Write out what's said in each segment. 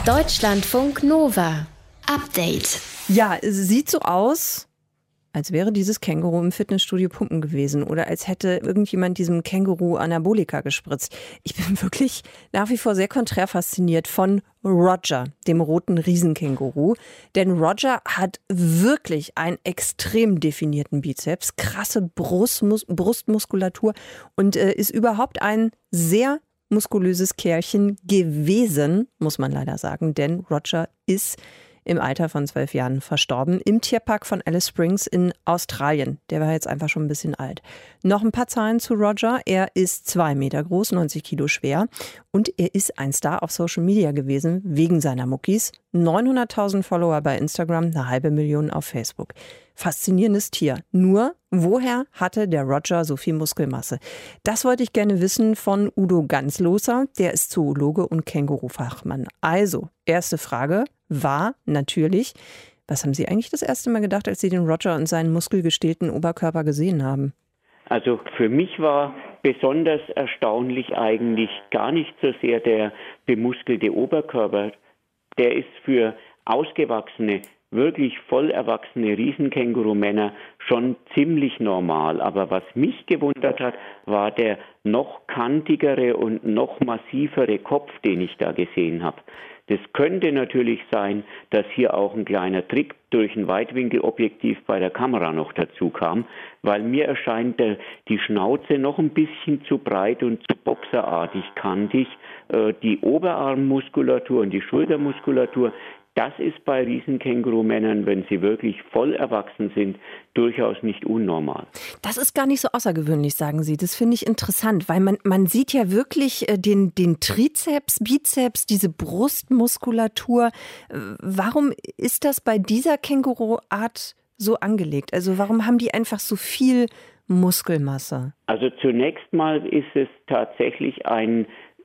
Deutschlandfunk Nova. Update. Ja, es sieht so aus, als wäre dieses Känguru im Fitnessstudio pumpen gewesen oder als hätte irgendjemand diesem Känguru Anabolika gespritzt. Ich bin wirklich nach wie vor sehr konträr fasziniert von Roger, dem roten Riesenkänguru. Denn Roger hat wirklich einen extrem definierten Bizeps, krasse Brustmuskulatur und ist überhaupt ein sehr muskulöses Kerlchen gewesen, muss man leider sagen, denn Roger ist im Alter von 12 Jahren verstorben, im Tierpark von Alice Springs in Australien. Der war jetzt einfach schon ein bisschen alt. Noch ein paar Zahlen zu Roger. Er ist 2 Meter groß, 90 Kilo schwer und er ist ein Star auf Social Media gewesen, wegen seiner Muckis. 900.000 Follower bei Instagram, 500.000 auf Facebook. Faszinierendes Tier. Nur, woher hatte der Roger so viel Muskelmasse? Das wollte ich gerne wissen von Udo Gansloser. Der ist Zoologe und Kängurufachmann. Also, erste Frage war natürlich, was haben Sie eigentlich das erste Mal gedacht, als Sie den Roger und seinen muskelgestählten Oberkörper gesehen haben? Also für mich war besonders erstaunlich eigentlich gar nicht so sehr der bemuskelte Oberkörper. Der ist für ausgewachsene, wirklich voll erwachsene Riesenkängurumänner schon ziemlich normal. Aber was mich gewundert hat, war der noch kantigere und noch massivere Kopf, den ich da gesehen habe. Das könnte natürlich sein, dass hier auch ein kleiner Trick durch ein Weitwinkelobjektiv bei der Kamera noch dazu kam, weil mir erscheint die Schnauze noch ein bisschen zu breit und zu boxerartig kantig. Die Oberarmmuskulatur und die Schultermuskulatur, das ist bei Riesenkänguru-Männern, wenn sie wirklich voll erwachsen sind, durchaus nicht unnormal. Das ist gar nicht so außergewöhnlich, sagen Sie. Das finde ich interessant, weil man sieht ja wirklich den Trizeps, Bizeps, diese Brustmuskulatur. Warum ist das bei dieser Känguruart so angelegt? Also warum haben die einfach so viel Muskelmasse? Also zunächst mal ist es tatsächlich ein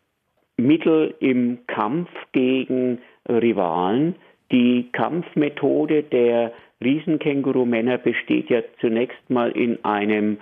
Mittel im Kampf gegen Rivalen. Die Kampfmethode der Riesenkängurumänner besteht ja zunächst mal in einem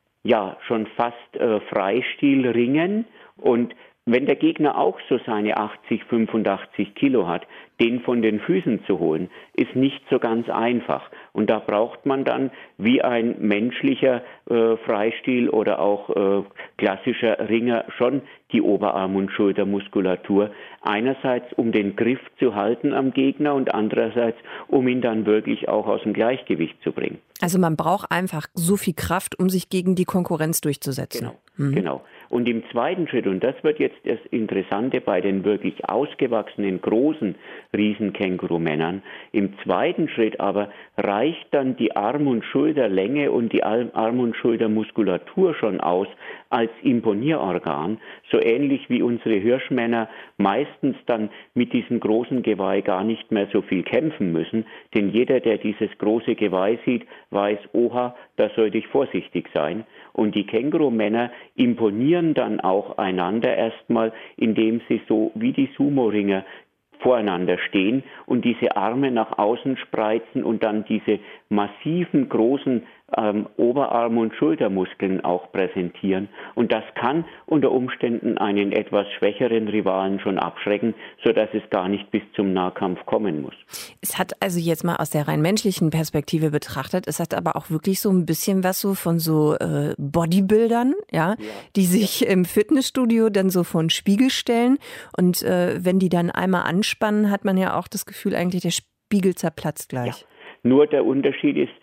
schon fast Freistilringen, und wenn der Gegner auch so seine 80, 85 Kilo hat, den von den Füßen zu holen, ist nicht so ganz einfach. Und da braucht man dann wie ein menschlicher Freistil oder auch klassischer Ringer schon die Oberarm- und Schultermuskulatur. Einerseits, um den Griff zu halten am Gegner und andererseits, um ihn dann wirklich auch aus dem Gleichgewicht zu bringen. Also man braucht einfach so viel Kraft, um sich gegen die Konkurrenz durchzusetzen. Genau. Und im zweiten Schritt, und das wird jetzt das Interessante bei den wirklich ausgewachsenen, großen Riesenkänguru-Männern, im zweiten Schritt aber reicht dann die Arm- und Schulterlänge und die Arm- und Schultermuskulatur schon aus als Imponierorgan, so ähnlich wie unsere Hirschmänner meistens dann mit diesem großen Geweih gar nicht mehr so viel kämpfen müssen, denn jeder, der dieses große Geweih sieht, weiß, oha, da sollte ich vorsichtig sein. Und die Kängurumänner imponieren dann auch einander erstmal, indem sie so wie die Sumo-Ringer voreinander stehen und diese Arme nach außen spreizen und dann diese massiven, großen Oberarm- und Schultermuskeln auch präsentieren. Und das kann unter Umständen einen etwas schwächeren Rivalen schon abschrecken, sodass es gar nicht bis zum Nahkampf kommen muss. Es hat also jetzt mal aus der rein menschlichen Perspektive betrachtet, es hat aber auch wirklich so ein bisschen was so von so Bodybuildern, die sich im Fitnessstudio dann so vor den Spiegel stellen. Und wenn die dann einmal anspannen, hat man ja auch das Gefühl, eigentlich der Spiegel zerplatzt gleich. Ja. Nur der Unterschied ist,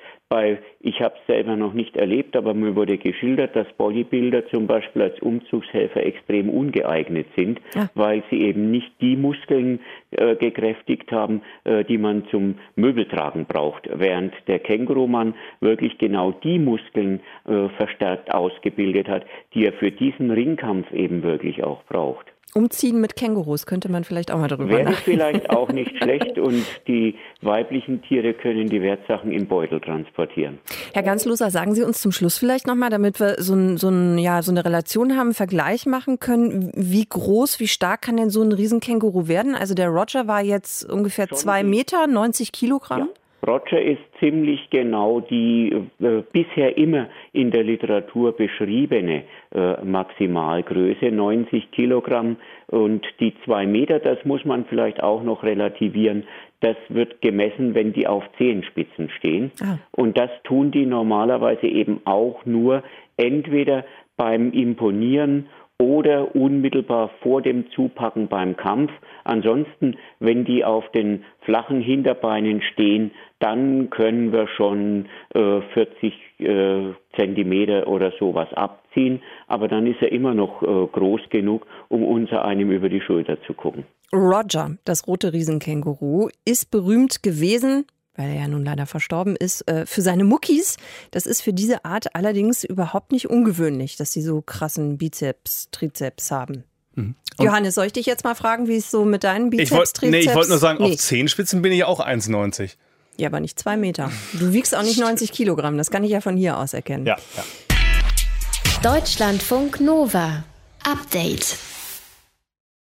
ich habe es selber noch nicht erlebt, aber mir wurde geschildert, dass Bodybuilder zum Beispiel als Umzugshelfer extrem ungeeignet sind, weil sie eben nicht die Muskeln gekräftigt haben, die man zum Möbeltragen braucht, während der Kängurumann wirklich genau die Muskeln verstärkt ausgebildet hat, die er für diesen Ringkampf eben wirklich auch braucht. Umziehen mit Kängurus könnte man vielleicht auch mal darüber nachdenken. Wäre vielleicht auch nicht schlecht, und die weiblichen Tiere können die Wertsachen im Beutel transportieren. Herr Gansloser, sagen Sie uns zum Schluss vielleicht nochmal, damit wir so eine Relation haben, einen Vergleich machen können, wie groß, wie stark kann denn so ein Riesenkänguru werden? Also der Roger war jetzt ungefähr 2 Meter, 90 Kilogramm. Roger ist ziemlich genau die bisher immer in der Literatur beschriebene Maximalgröße, 90 Kilogramm. Und die 2 Meter, das muss man vielleicht auch noch relativieren, das wird gemessen, wenn die auf Zehenspitzen stehen. Und das tun die normalerweise eben auch nur entweder beim Imponieren oder unmittelbar vor dem Zupacken beim Kampf. Ansonsten, wenn die auf den flachen Hinterbeinen stehen, dann können wir schon 40 Zentimeter oder sowas abziehen. Aber dann ist er immer noch groß genug, um unser einem über die Schulter zu gucken. Roger, das rote Riesenkänguru, ist berühmt gewesen, weil er ja nun leider verstorben ist, für seine Muckis. Das ist für diese Art allerdings überhaupt nicht ungewöhnlich, dass sie so krassen Bizeps, Trizeps haben. Johannes, soll ich dich jetzt mal fragen, wie es so mit deinen Bizeps, Trizeps? Ich wollte nur sagen, auf Zehenspitzen bin ich auch 1,90. Ja, aber nicht 2 Meter. Du wiegst auch nicht 90 Kilogramm, das kann ich ja von hier aus erkennen. Ja. Deutschlandfunk Nova. Update.